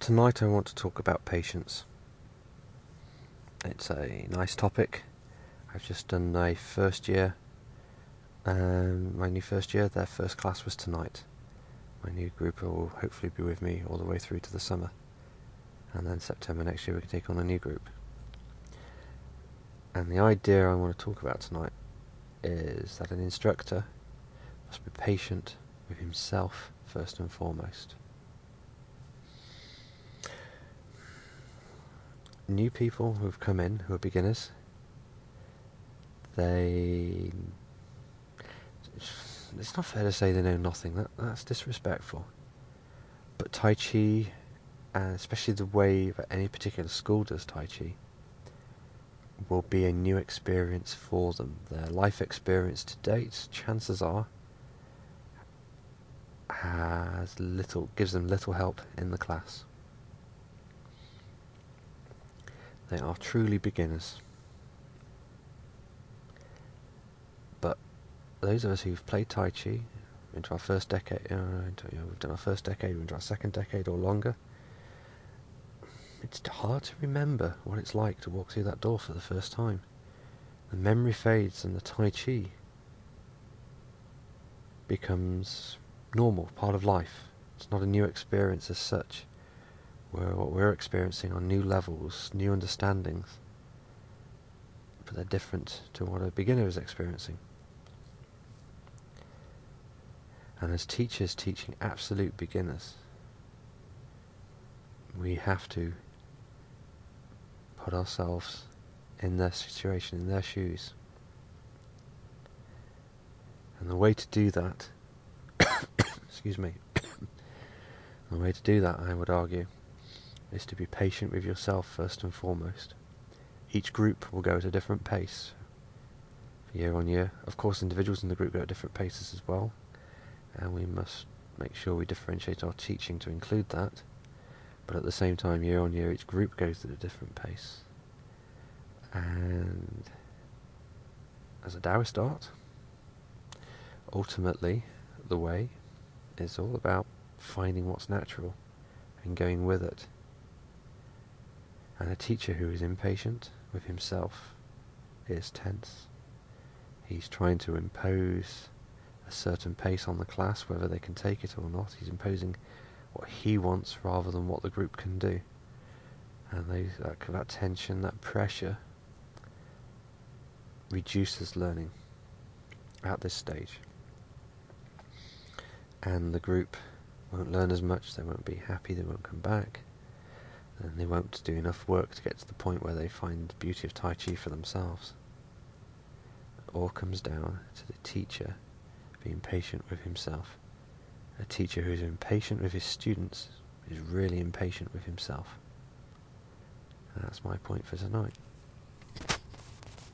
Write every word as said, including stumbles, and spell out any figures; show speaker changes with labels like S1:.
S1: Tonight I want to talk about patience. It's a nice topic. I've just done a first year, um, my new first year, their first class was tonight. My new group will hopefully be with me all the way through to the summer. And then September next year we can take on a new group. And the idea I want to talk about tonight is that an instructor must be patient with himself first and foremost. New people who've come in, who are beginners, they... It's not fair to say they know nothing, that, that's disrespectful. But Tai Chi, and especially the way that any particular school does Tai Chi, will be a new experience for them. Their life experience to date, chances are, has little, gives them little help in the class. They are truly beginners. But those of us who've played Tai Chi into our first decade, uh, into, you know, we've done our first decade, into our second decade or longer, it's hard to remember what it's like to walk through that door for the first time. The memory fades and the Tai Chi becomes normal, part of life. It's not a new experience as such. Where what we're experiencing are new levels, new understandings, but they're different to what a beginner is experiencing. And as teachers teaching absolute beginners, we have to put ourselves in their situation, in their shoes. And the way to do that, excuse me, the way to do that, I would argue, is to be patient with yourself first and foremost. Each group will go at a different pace year on year. Of course, individuals in the group go at different paces as well, and we must make sure we differentiate our teaching to include that. But at the same time, year on year, each group goes at a different pace. And as a Taoist art, ultimately, the way is all about finding what's natural and going with it. And a teacher who is impatient with himself is tense. He's trying to impose a certain pace on the class, whether they can take it or not. He's imposing what he wants rather than what the group can do. And they, that, that tension, that pressure, reduces learning at this stage. And the group won't learn as much, they won't be happy, they won't come back, and they won't do enough work to get to the point where they find the beauty of Tai Chi for themselves. It all comes down to the teacher being patient with himself. A teacher who is impatient with his students is really impatient with himself. And that's my point for tonight.